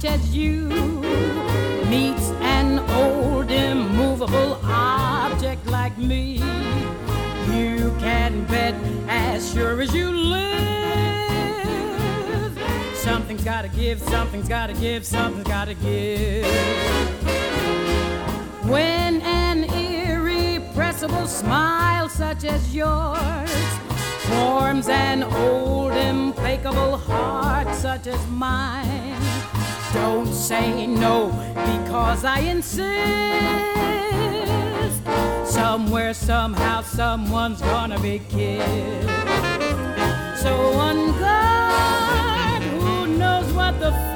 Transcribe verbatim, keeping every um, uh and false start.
such as you meets an old immovable object like me, you can bet as sure as you live, something's gotta give, something's gotta give, something's gotta give. When an irrepressible smile such as yours forms an old implacable heart such as mine, don't say no because I insist. Somewhere, somehow, someone's gonna be kissed. So on guard, who knows what the